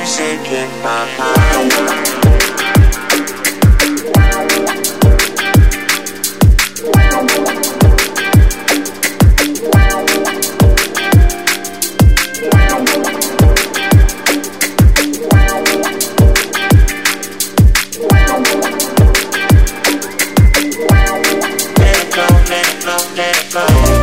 music in my mind. Let it go, let it go, let it go.